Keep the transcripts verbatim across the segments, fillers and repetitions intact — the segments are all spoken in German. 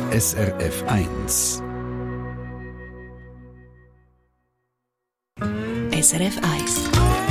S R F eins. S R F eins.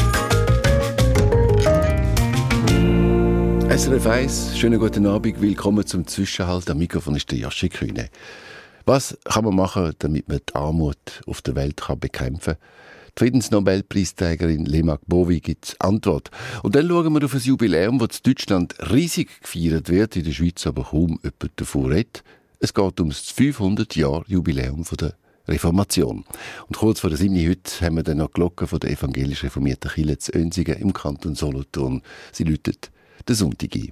S R F eins, schönen guten Abend, willkommen zum Zwischenhalt. Am Mikrofon ist der Joschik Kühne. Was kann man machen, damit man die Armut auf der Welt kann bekämpfen kann? Die Friedensnobelpreisträgerin Lema Gbowee gibt Antwort. Und dann schauen wir auf ein Jubiläum, das in Deutschland riesig gefeiert wird, in der Schweiz aber kaum jemand davon redet. Es geht um das fünfhundert-Jahr-Jubiläum der Reformation. Und kurz vor der sieben heute haben wir dann noch die Glocke von der evangelisch reformierten Kirche zu Oensingen im Kanton Solothurn. Sie läutet den Sonntag ein.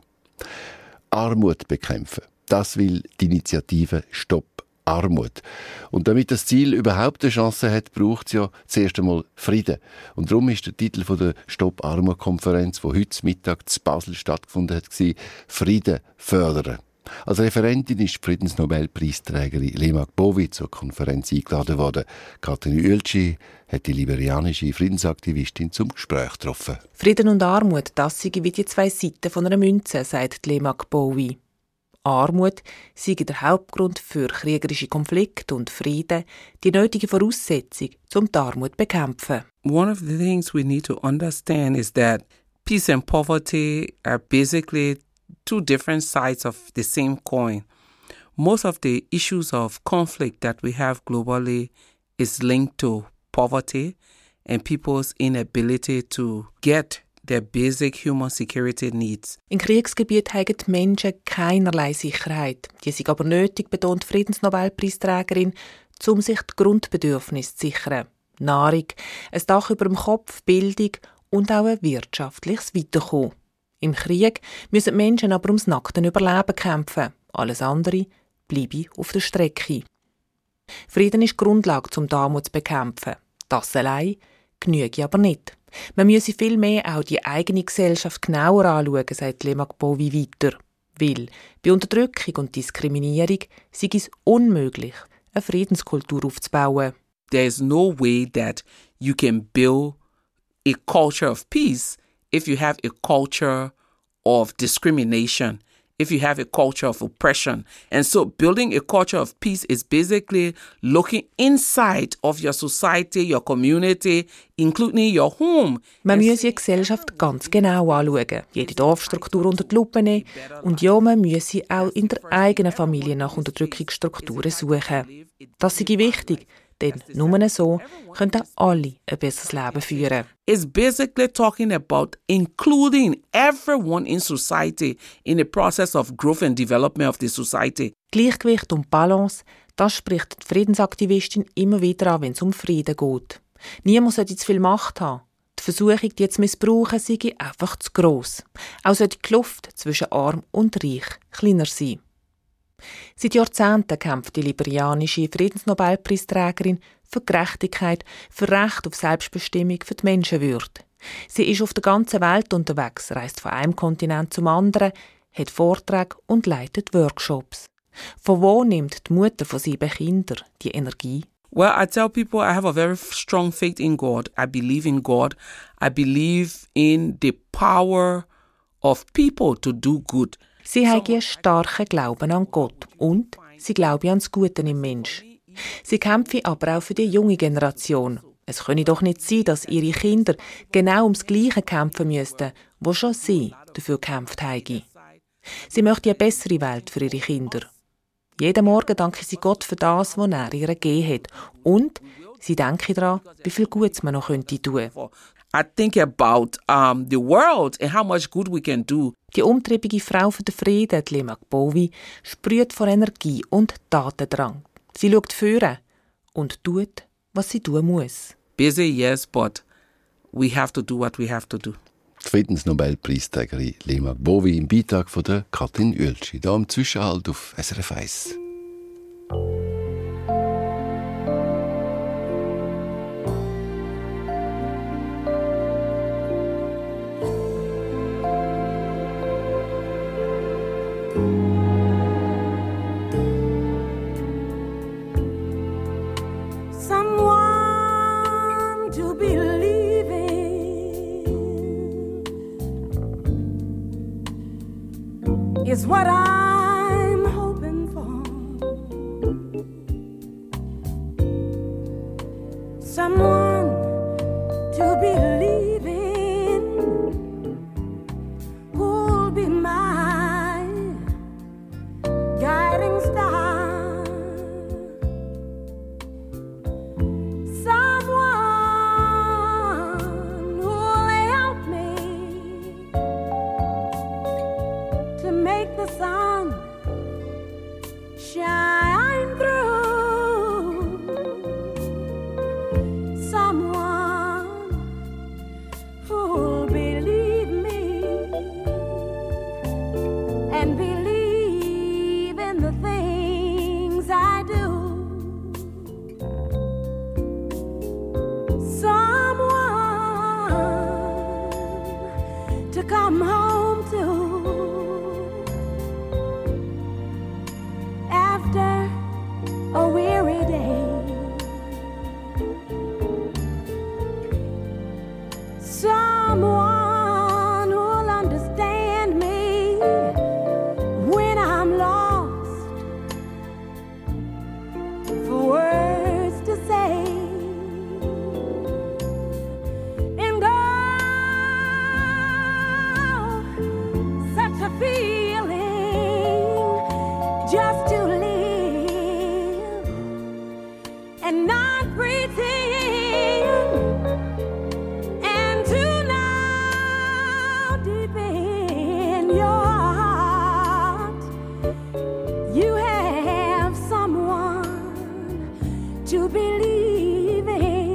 Armut bekämpfen. Das will die Initiative Stopp Armut. Und damit das Ziel überhaupt eine Chance hat, braucht es ja zuerst einmal Frieden. Und darum ist der Titel von der Stopp Armut-Konferenz, die heute Mittag zu Basel stattgefunden hat, Frieden fördern. Als Referentin ist die Friedensnobelpreisträgerin Lema Gbowee zur Konferenz eingeladen worden. Katrin Ueltschi hat die liberianische Friedensaktivistin zum Gespräch getroffen. Frieden und Armut, das sind wie die zwei Seiten von einer Münze, sagt Lema Gbowee. Armut sei der Hauptgrund für kriegerische Konflikte und Frieden, die nötige Voraussetzung, um die Armut zu bekämpfen. One of the things we need to understand is that peace and poverty are basically two different sides of the same coin. Most of the issues of conflict that we have globally is linked to poverty and people's inability to get their basic human security needs. In Kriegsgebieten haben die Menschen keinerlei Sicherheit. Die sind aber nötig, betont die Friedensnobelpreisträgerin, um sich die Grundbedürfnisse zu sichern. Nahrung, ein Dach über dem Kopf, Bildung und auch ein wirtschaftliches Weiterkommen. Im Krieg müssen die Menschen aber ums nackte Überleben kämpfen. Alles andere bleibe auf der Strecke. Frieden ist die Grundlage, um die Armut zu bekämpfen. Das allein genüge aber nicht. Man müsse vielmehr auch die eigene Gesellschaft genauer anschauen, sagt Lema Gbowee weiter. Weil bei Unterdrückung und Diskriminierung sei es unmöglich, eine Friedenskultur aufzubauen. There is no way that you can build a culture of peace if you have a culture of discrimination, if you have a culture of oppression. And so building a culture of peace is basically looking inside of your society, your community, including your home. Man müsse die Gesellschaft ganz genau anschauen, jede Dorfstruktur unter die Lupe nehmen und ja, man müsse auch in der eigenen Familie nach Unterdrückungsstrukturen suchen. Das sei wichtig. Denn nur so können alle ein besseres Leben führen. It's basically talking about including everyone in society in the process of growth and development of the society. Gleichgewicht und Balance, das spricht die Friedensaktivistin immer wieder an, wenn es um Frieden geht. Niemand sollte zu viel Macht haben. Die Versuchung, die zu missbrauchen, sei einfach zu gross. Auch sollte die Kluft zwischen Arm und Reich kleiner sein. Seit Jahrzehnten kämpft die liberianische Friedensnobelpreisträgerin für Gerechtigkeit, für Recht auf Selbstbestimmung, für die Menschenwürde. Sie ist auf der ganzen Welt unterwegs, reist von einem Kontinent zum anderen, hat Vorträge und leitet Workshops. Von wo nimmt die Mutter von sieben Kindern die Energie? Well, I tell people I have a very strong faith in God. I believe in God. I believe in the power of people to do good. Sie haben einen starken Glauben an Gott und sie glauben an das Gute im Mensch. Sie kämpfen aber auch für die junge Generation. Es könne doch nicht sein, dass ihre Kinder genau ums Gleiche kämpfen müssten, wo schon sie dafür gekämpft haben. Sie möchten eine bessere Welt für ihre Kinder. Jeden Morgen danken sie Gott für das, was er ihr gegeben hat. Und sie denken daran, wie viel Gutes man noch tun könnte. I think about um, the world and how much good we can do. Die umtriebige Frau für den Frieden, Lema Gbowee, sprüht vor Energie und Tatendrang. Sie schaut führen und tut, was sie tun muss. Busy, yes, but we have to do what we have to do. Die Friedensnobelpreisträgerin Lema Gbowee im Beitrag von der Katrin Ueltschi, hier im Zwischenhalt auf S R F eins. Someone to believe in is what I'm hoping for. just to live and not pretend, and to know deep in your heart you have someone to believe in.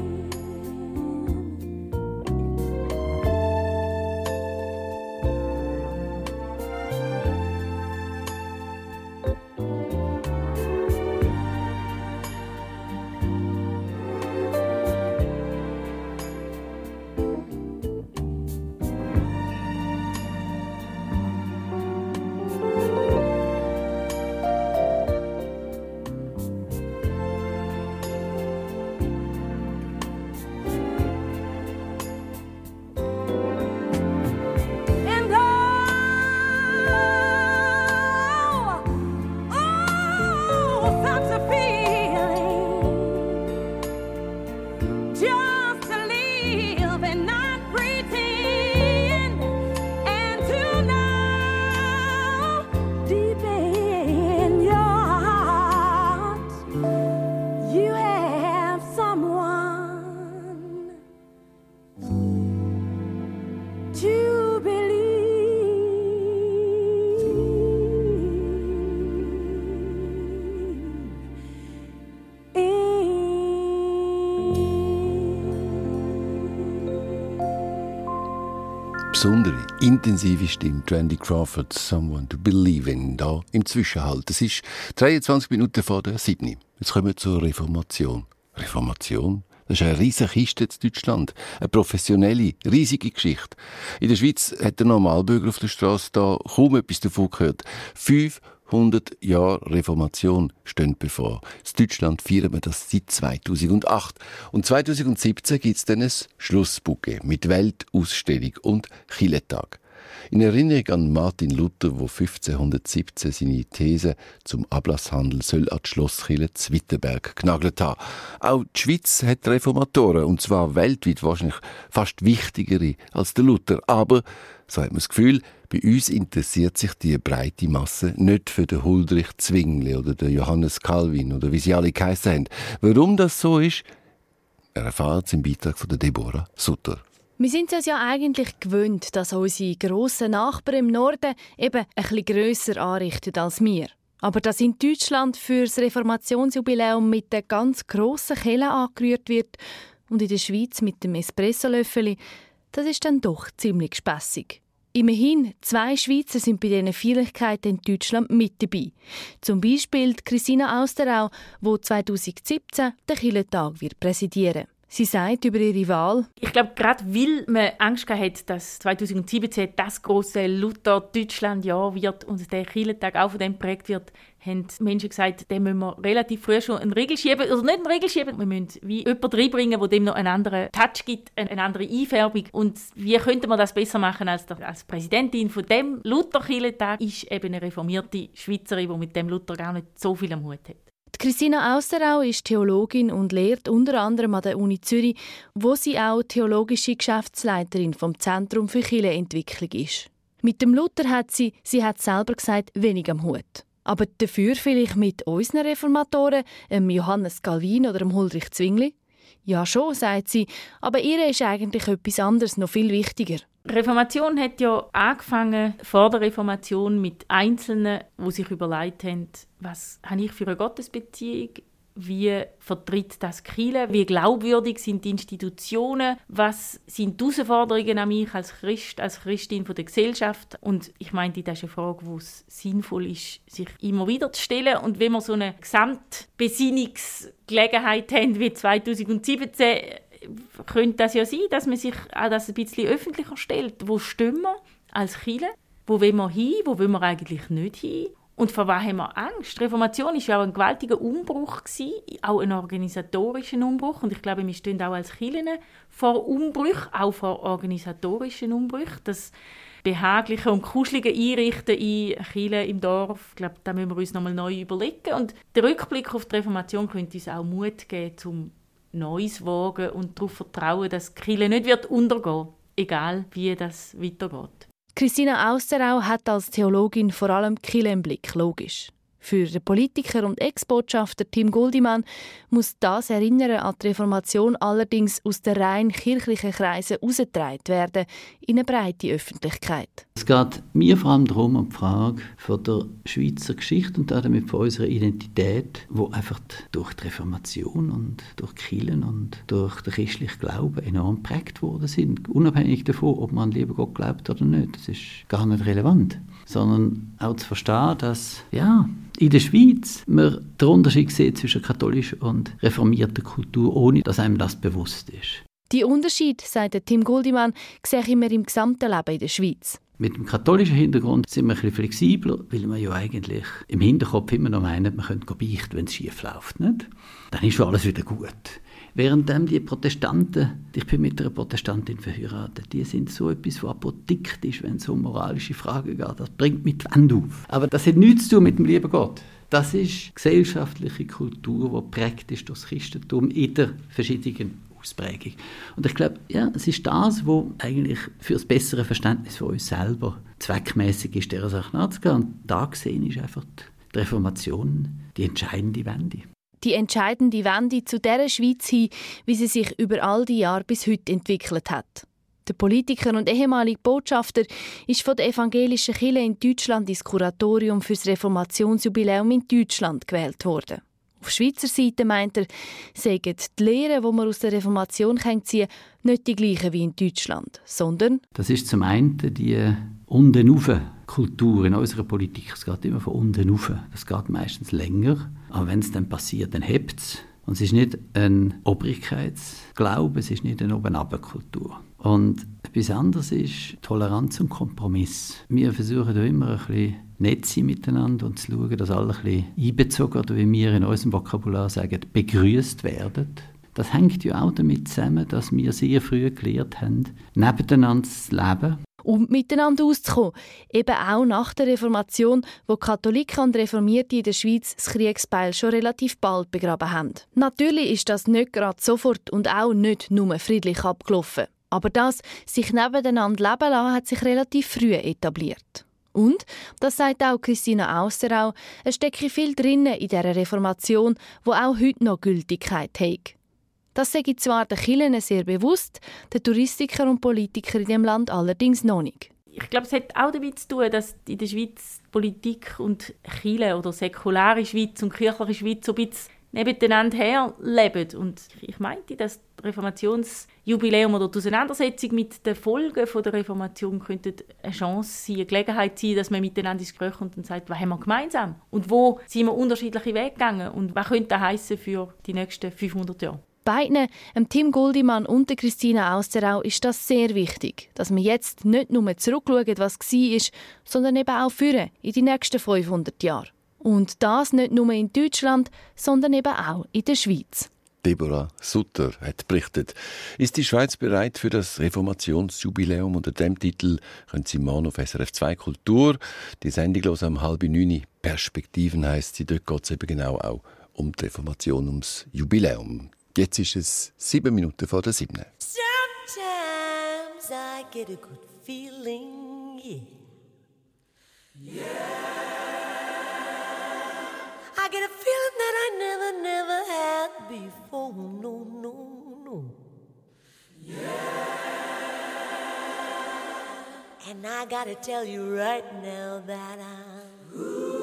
Besondere, intensive Stimme, Randy Crawford, «Someone to Believe in», da im Zwischenhalt. Es ist dreiundzwanzig Minuten vor der sieben. Jetzt kommen wir zur Reformation. Reformation? Das ist eine riesige Kiste in Deutschland. Eine professionelle, riesige Geschichte. In der Schweiz hat der Normalbürger auf der Straße da kaum etwas davon gehört. fünfhundert Jahre Reformation stehen bevor. In Deutschland feiern wir das seit zweitausendacht. Und zweitausendsiebzehn gibt es dann ein Schlussbuche mit Weltausstellung und Kirchentag. In Erinnerung an Martin Luther, der fünfzehnhundertsiebzehn seine These zum Ablasshandel soll an die Schlosskirche zu Wittenberg genagelt haben. Auch die Schweiz hat Reformatoren, und zwar weltweit wahrscheinlich fast wichtigere als der Luther. Aber, so hat man das Gefühl, bei uns interessiert sich die breite Masse nicht für den Huldrych Zwingli oder den Johannes Calvin oder wie sie alle geheissen haben. Warum das so ist, erfahren Sie im Beitrag von Deborah Sutter. Wir sind es ja eigentlich gewöhnt, dass unsere grossen Nachbarn im Norden eben ein bisschen grösser anrichten als wir. Aber dass in Deutschland für das Reformationsjubiläum mit der ganz grossen Kelle angerührt wird und in der Schweiz mit dem Espressolöffeli, das ist dann doch ziemlich spässig. Immerhin, zwei Schweizer sind bei diesen Feierlichkeiten in Deutschland mit dabei. Zum Beispiel Christina Austerau, die zweitausendsiebzehn den Kirchentag wird präsidieren wird. Sie sagt über ihre Wahl: Ich glaube, gerade weil man Angst hat, dass zweitausendsiebzehn das grosse Luther-Deutschland-Jahr wird und der Kirchentag auch von dem geprägt wird, haben Menschen gesagt, dem müssen wir relativ früh schon einen Riegel schieben. Also nicht einen Riegel schieben, wir müssen wie jemanden reinbringen, der dem noch einen anderen Touch gibt, eine andere Einfärbung. Und wie könnte man das besser machen als, der, als Präsidentin von dem Luther-Kirchentag ist eben eine reformierte Schweizerin, die mit dem Luther gar nicht so viel am Hut hat. Christina Austerau ist Theologin und lehrt unter anderem an der Uni Zürich, wo sie auch theologische Geschäftsleiterin vom Zentrum für Kirchenentwicklung ist. Mit dem Luther hat sie, sie hat selber gesagt, wenig am Hut. Aber dafür vielleicht mit unseren Reformatoren, dem Johannes Calvin oder dem Huldrych Zwingli? Ja schon, sagt sie, aber ihr ist eigentlich etwas anderes noch viel wichtiger. Die Reformation hat ja angefangen vor der Reformation mit Einzelnen, die sich überlegt haben, was habe ich für eine Gottesbeziehung, wie vertritt das die Kirche, wie glaubwürdig sind die Institutionen, was sind die Herausforderungen an mich als Christ, als Christin von der Gesellschaft. Und ich meine, das ist eine Frage, die es sinnvoll ist, sich immer wieder zu stellen. Und wenn wir so eine Gesamtbesinnungsgelegenheit haben wie zweitausendsiebzehn, könnte das ja sein, dass man sich auch das ein bisschen öffentlicher stellt. Wo stehen wir als Kirche? Wo wollen wir hin? Wo wollen wir eigentlich nicht hin? Und vor was haben wir Angst? Die Reformation war ja auch ein gewaltiger Umbruch, auch ein organisatorischer Umbruch. Und ich glaube, wir stehen auch als Kirchen vor Umbrüchen, auch vor organisatorischen Umbrüchen. Das behagliche und kuschelige Einrichten in Kirchen im Dorf, ich glaube, da müssen wir uns nochmal neu überlegen. Und der Rückblick auf die Reformation könnte uns auch Mut geben, zum Neues wagen und darauf vertrauen, dass die Kirche nicht wird untergehen, egal wie das weitergeht. Christina Austerau hat als Theologin vor allem die Kirche im Blick, logisch. Für den Politiker und Ex-Botschafter Tim Guldimann muss das Erinnern an die Reformation allerdings aus den rein kirchlichen Kreisen herausgetragen werden, in eine breite Öffentlichkeit. Es geht mir vor allem darum, um die Frage von der Schweizer Geschichte und damit von unserer Identität, die einfach durch die Reformation und durch die Kirchen und durch den christlichen Glauben enorm geprägt worden sind. Unabhängig davon, ob man an den lieben Gott glaubt oder nicht. Das ist gar nicht relevant. Sondern auch zu verstehen, dass ja, in der Schweiz man den Unterschied sieht zwischen katholischer und reformierter Kultur, ohne dass einem das bewusst ist. Die Unterschied, sagt Tim Guldimann, sehe ich immer im gesamten Leben in der Schweiz. Mit dem katholischen Hintergrund sind wir ein bisschen flexibler, weil man ja eigentlich im Hinterkopf immer noch meint, man könnte beichten, wenn es schief läuft. Nicht? Dann ist schon alles wieder gut. Währenddem die Protestanten, ich bin mit einer Protestantin verheiratet, die sind so etwas, was apodiktisch ist, wenn es um moralische Fragen geht. Das bringt mit Wand auf. Aber das hat nichts zu tun mit dem lieben Gott. Das ist gesellschaftliche Kultur, die prägt ist durch das Christentum in der verschiedenen Ausprägung. Und ich glaube, ja, es ist das, was eigentlich für das bessere Verständnis von uns selber zweckmäßig ist, dieser Sache nachzugehen. Und da gesehen ist einfach die Reformation die entscheidende Wende. Die entscheidende Wende zu dieser Schweiz hin, wie sie sich über all die Jahre bis heute entwickelt hat. Der Politiker und ehemalige Botschafter ist von der evangelischen Kirche in Deutschland ins Kuratorium für das Reformationsjubiläum in Deutschland gewählt worden. Auf Schweizer Seite meint er, seien die Lehren, die man aus der Reformation ziehen kann, nicht die gleichen wie in Deutschland, sondern... Das ist zum einen die Unten-Rauf-Kultur in unserer Politik. Es geht immer von unten rauf. Das geht meistens länger. Aber wenn es dann passiert, dann hebt es. Und es ist nicht ein Obrigkeitsglaube, es ist nicht eine Oben-Runter-Kultur. Und etwas anderes ist Toleranz und Kompromiss. Wir versuchen da immer ein bisschen nett zu sein miteinander und zu schauen, dass alle ein bisschen einbezogen, oder wie wir in unserem Vokabular sagen, begrüßt werden. Das hängt ja auch damit zusammen, dass wir sehr früh gelernt haben, nebeneinander zu leben. Und miteinander auszukommen. Eben auch nach der Reformation, wo Katholiken und Reformierte in der Schweiz das Kriegsbeil schon relativ bald begraben haben. Natürlich ist das nicht gerade sofort und auch nicht nur friedlich abgelaufen. Aber das sich nebeneinander leben lassen, hat sich relativ früh etabliert. Und, das sagt auch Christina Ausserau, es stecke viel drin in dieser Reformation, die auch heute noch Gültigkeit hat. Das sei zwar den Kirchen sehr bewusst, den Touristikern und Politikern in diesem Land allerdings noch nicht. Ich glaube, es hat auch damit zu tun, dass in der Schweiz Politik und Kirche oder säkulare Schweiz und kirchliche Schweiz so ein bisschen nebeneinander her leben. Und ich meinte, dass das Reformationsjubiläum oder die Auseinandersetzung mit den Folgen der Reformation könnte eine Chance sein, eine Gelegenheit sein, dass man miteinander ins Gespräch kommt und sagt, was haben wir gemeinsam? Und wo sind wir unterschiedliche Wege gegangen? Und was könnte das heissen für die nächsten fünfhundert Jahre? Beiden, Tim Guldimann und Christina Ausserau, ist das sehr wichtig, dass man jetzt nicht nur zurückschauen, was war, sondern eben auch führen in die nächsten fünfhundert Jahre. Und das nicht nur in Deutschland, sondern eben auch in der Schweiz. Deborah Sutter hat berichtet. Ist die Schweiz bereit für das Reformationsjubiläum? Unter dem Titel können Sie morgen auf S R F zwei Kultur die Sendung hören am halb neun. Perspektiven heisst sie. Dort geht es eben genau auch um die Reformation, ums Jubiläum. Jetzt ist es sieben Minuten vor der sieben. Sometimes I get a good feeling, yeah. Yeah. I get a feeling that I never, never had before, no, no, no. Yeah. And I gotta tell you right now that I,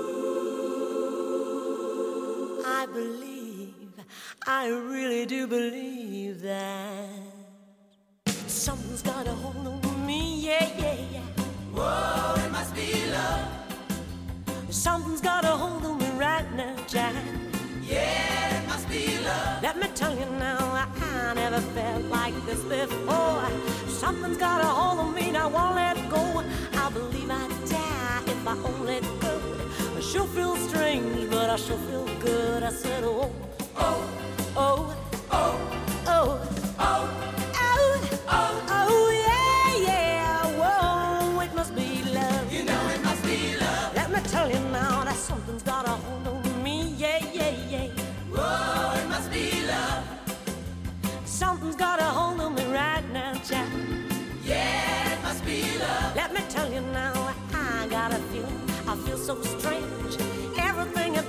I believe, I really do believe that something's got a hold on me, yeah, yeah, yeah. Whoa, it must be love. Something's got a hold on me right now, Jack. Yeah, it must be love. Let me tell you now, I, I never felt like this before. Something's got a hold on me, I won't let go. I believe I'd die if I won't let go. I sure feel strange, but I sure feel good. I said, oh, oh. Oh, oh, oh, oh, oh, oh, oh, yeah, yeah, whoa, it must be love. You know it must be love. Let me tell you now that something's got a hold on me, yeah, yeah, yeah. Whoa, it must be love. Something's got a hold on me right now, Jack. Yeah, it must be love. Let me tell you now, I got a feeling, I feel so strange. Everything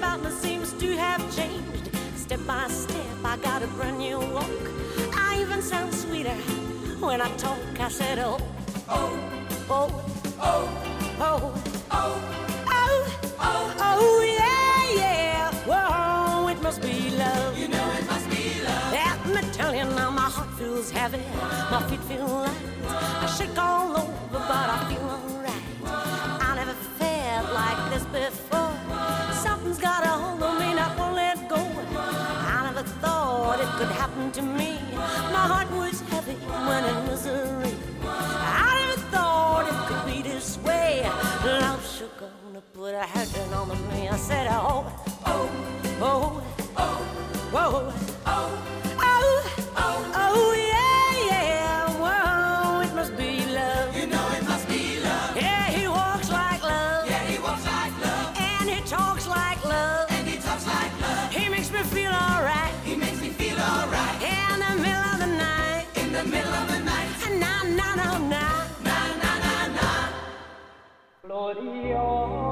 got a brand new walk. I even sound sweeter when I talk. I said, oh, oh, oh, oh, oh, oh, oh, oh, oh, yeah, yeah. Whoa, it must be love. You know it must be love. Let me tell you now, my heart feels heavy, my feet feel light. I shake all over, but I feel alright. I never felt like this before. Something's got a hold on me, not won't let go. I never thought it could happen to me. My heart was heavy when in misery. I never thought it could be this way. Love sure gonna put a hurting on me. I said, oh, oh, oh, oh, whoa, oh, oh, oh, oh, yeah, yeah, whoa, it must be love. You know it must be love. Yeah, he walks like love. Yeah, he walks like love. And he talks like love. And he talks like love. He makes me feel alright. He makes me feel alright. In the middle of the night. In the middle of the night. Na na na na. Na na na na. Gloria.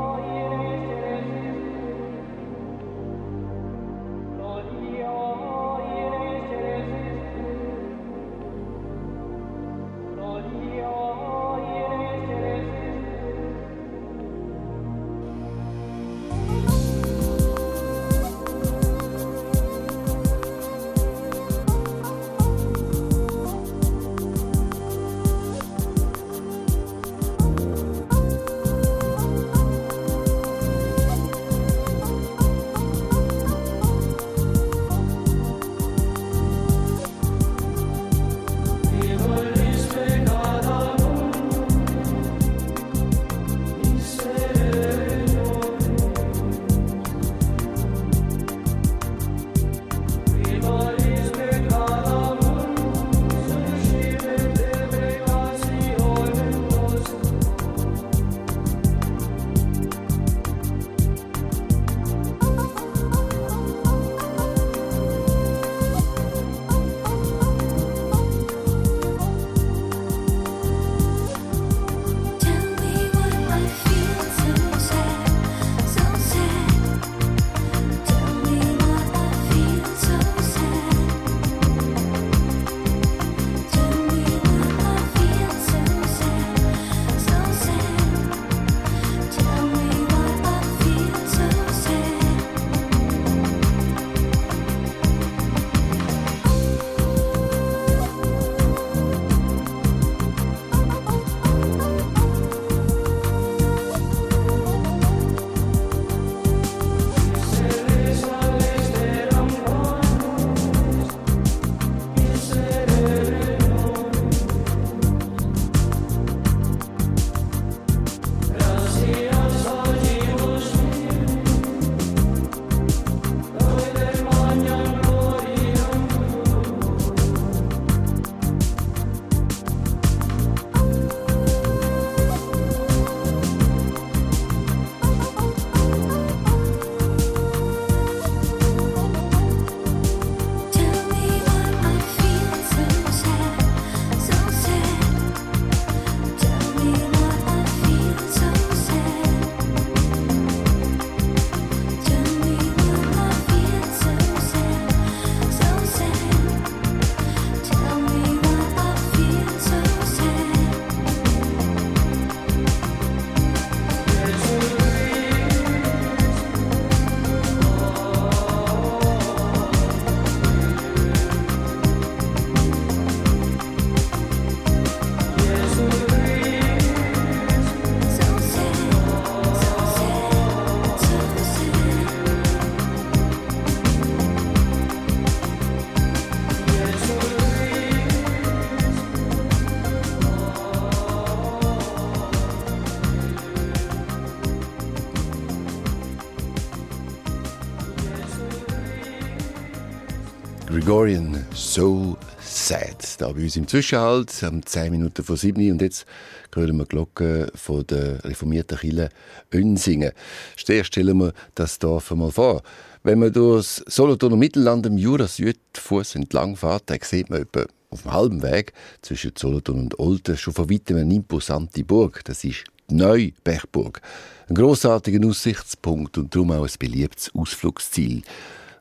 Gregorian, So Sad. Da bei uns im Zwischenhalt, um zehn Minuten vor sieben. Und jetzt hören wir die Glocke von der reformierten Kirche Unsingen. Zuerst stellen wir das Dorf einmal vor. Wenn man durch das Solothurner Mittelland im Jura-Südfuss entlang fährt, dann sieht man etwa auf dem halben Weg zwischen Solothurn und Olten schon von weitem eine imposante Burg. Das ist die Neubechburg. Ein grossartiger Aussichtspunkt und darum auch ein beliebtes Ausflugsziel.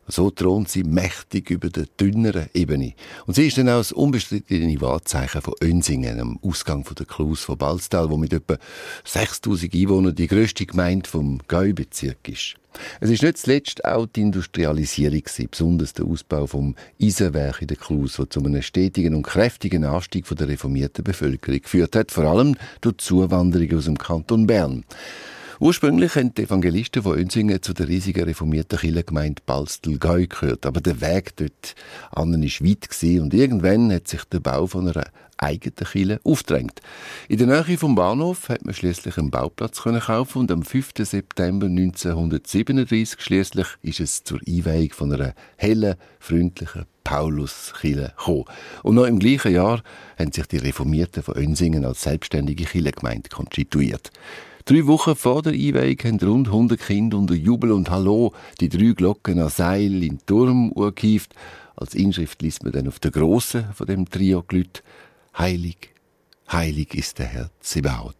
So thront sie mächtig über der dünneren Ebene. Und sie ist dann auch das unbestrittene Wahrzeichen von Önsingen, am Ausgang von der Klus von Balztal, wo mit etwa sechstausend Einwohnern die grösste Gemeinde vom Gäubezirk ist. Es ist nicht zuletzt auch die Industrialisierung gewesen, besonders der Ausbau vom Eisenwerk in der Klus, der zu einem stetigen und kräftigen Anstieg von der reformierten Bevölkerung geführt hat, vor allem durch die Zuwanderung aus dem Kanton Bern. Ursprünglich haben die Evangelisten von Önsingen zu der riesigen reformierten Kirchengemeinde Balztal-Gäu gehört, aber der Weg dort an war weit gewesen und irgendwann hat sich der Bau von einer eigenen Kirche aufgedrängt. In der Nähe vom Bahnhof hat man schließlich einen Bauplatz können kaufen und am fünften September neunzehnhundertsiebenunddreissig schließlich ist es zur Einweihung von einer hellen, freundlichen Pauluskirche gekommen. Und noch im gleichen Jahr haben sich die Reformierten von Önsingen als selbstständige Kirchengemeinde konstituiert. Drei Wochen vor der Einweihung haben rund hundert Kinder unter Jubel und Hallo die drei Glocken an Seil in den Turm gehievt. Als Inschrift liest man dann auf der grossen von dem Trio gelüht: Heilig, heilig ist der Herr Zebaoth.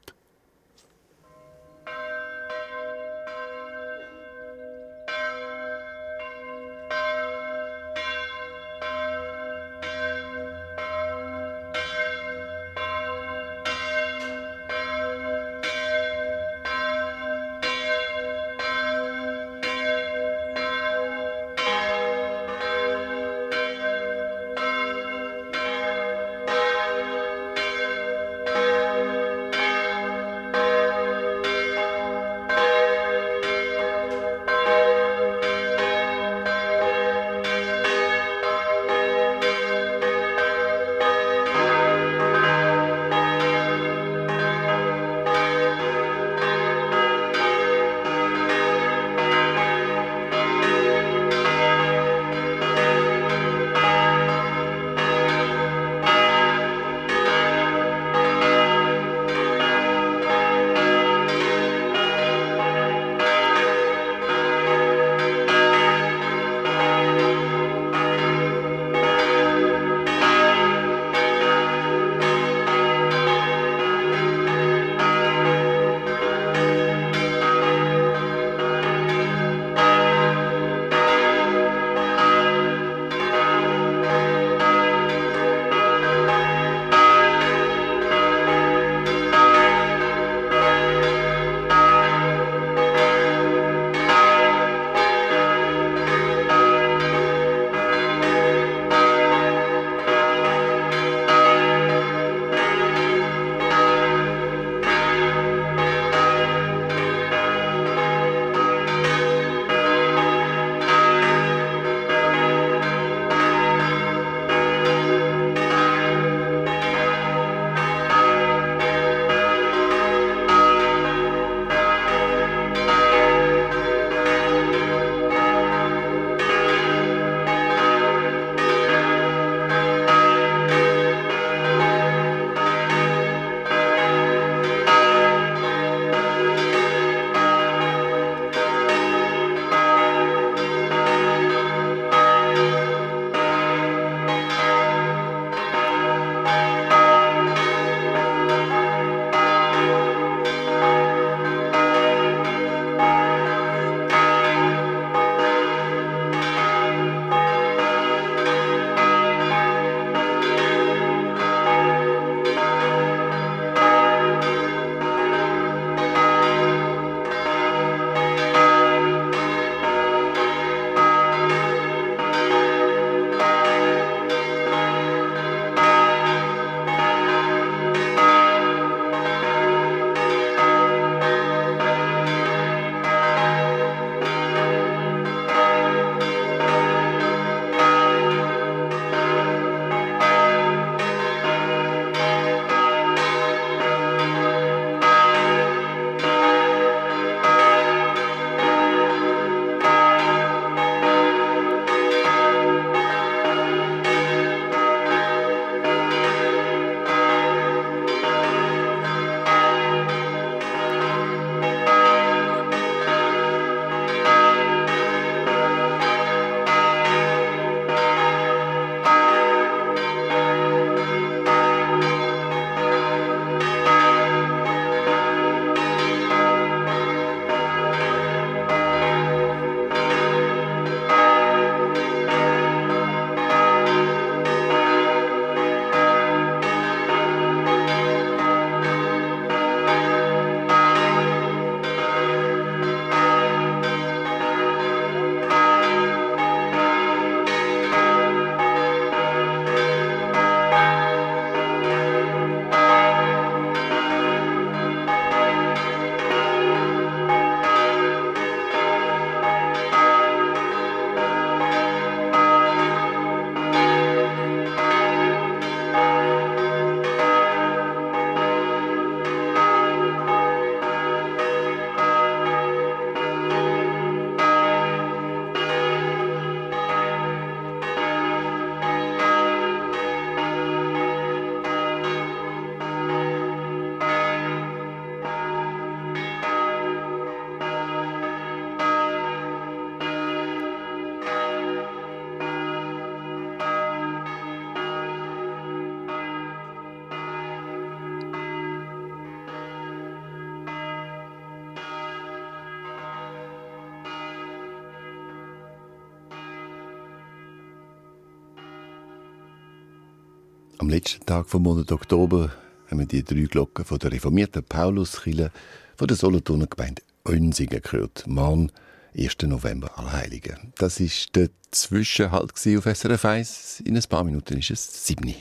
Am letzten Tag vom Monat Oktober haben wir die drei Glocken von der reformierten Pauluskirche von der Solothurner Gemeinde Oensingen gehört. Morgen, ersten November, Allerheiligen. Das war der Zwischenhalt auf S R F eins. In ein paar Minuten ist es sieben.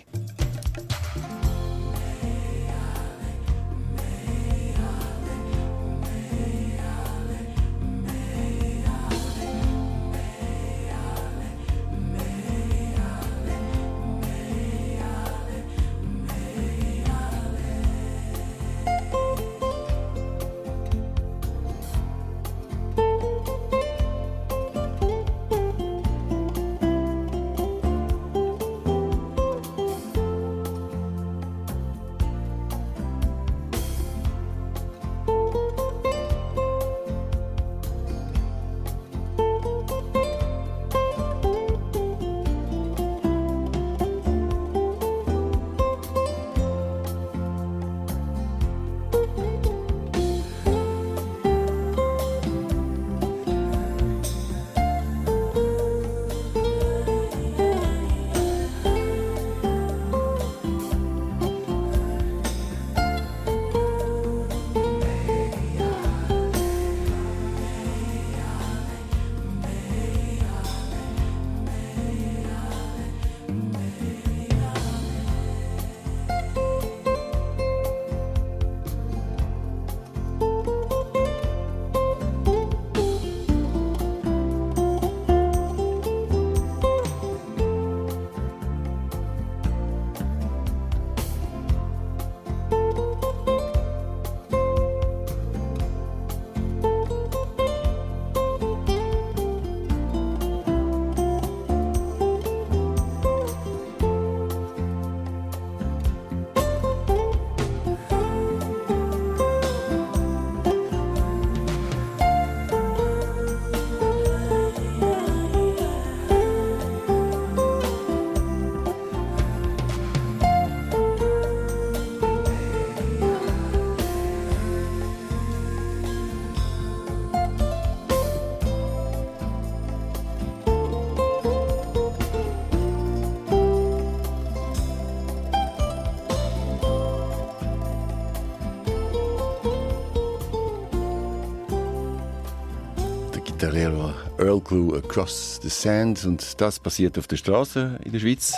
Der Lehrer Earl Clue Across the Sand. Und das passiert auf der Straße in der Schweiz.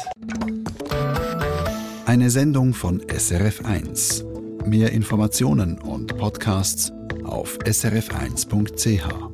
Eine Sendung von S R F eins. Mehr Informationen und Podcasts auf s r f eins punkt c h.